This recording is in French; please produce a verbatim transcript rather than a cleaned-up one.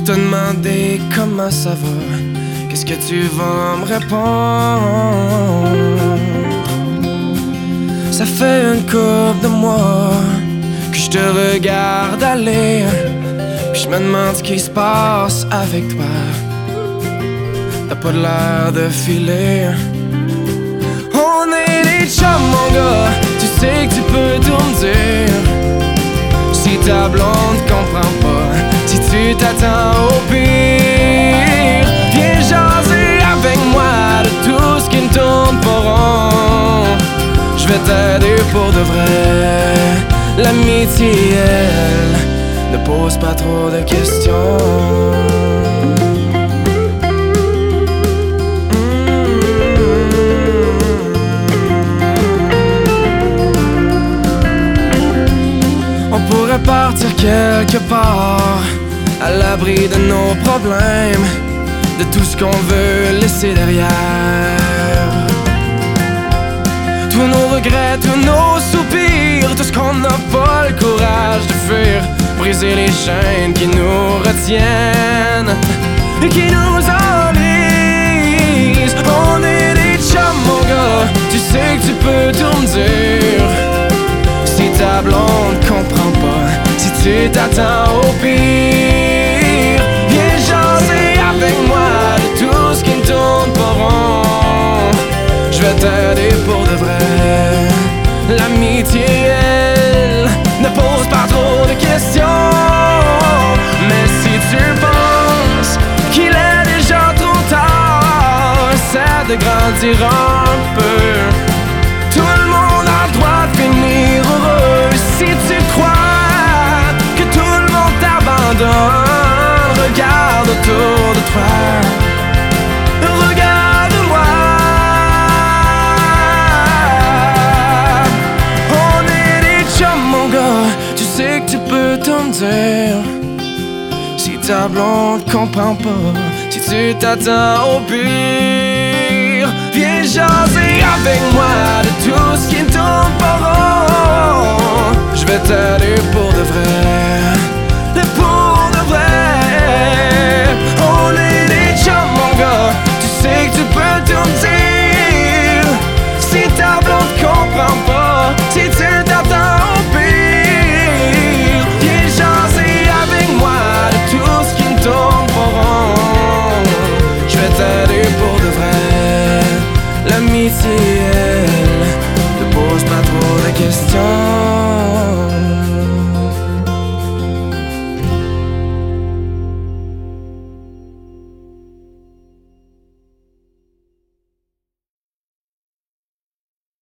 te demander comment ça va, qu'est-ce que tu vas me répondre? Ça fait une couple de mois que je te regarde aller, puis je me demande ce qui se passe avec toi. T'as pas l'air de filer. On est des chums, mon gars, tu sais que tu peux tout me dire. Si ta blonde comprend pas, si tu t'attends au pire, viens jaser avec moi de tout ce qui ne tourne pas rond. Je vais t'aider pour de vrai. L'amitié, elle, ne pose pas trop de questions. Partir quelque part, à l'abri de nos problèmes, de tout ce qu'on veut laisser derrière. Tous nos regrets, tous nos soupirs, tout ce qu'on n'a pas le courage de fuir, briser les chaînes qui nous retiennent et qui nous enlisent. On est des chums, mon gars, tu sais que tu peux tout me dire. Si ta blonde comprend pas, si tu t'attends au pire, viens jaser avec moi de tout ce qui ne tourne pas rond. Je vais t'aider pour de vrai. L'amitié, elle, ne pose pas trop de questions. Mais si tu penses qu'il est déjà trop tard, essaie de grandir un peu. Tout le monde a le droit de finir heureux. Si tu crois que tout le monde t'abandonne, regarde autour de toi. Regarde-moi. On est des chums, mon gars, tu sais que tu peux tout me dire. Si ta blonde comprend pas, si tu t'attends au pire, viens jaser avec moi de tout ce qui ne tourne pas rond. Je vais t'aider pour de vrai, et pour de vrai. On est des chums, mon gars, tu sais que tu peux tout me dire. Si ta blonde comprend pas, si tu t'attends au pire, viens jaser avec moi de tout ce qui ne tourne pas rond. Je vais t'aider pour de vrai. L'amitié, elle, ne pose pas trop de questions.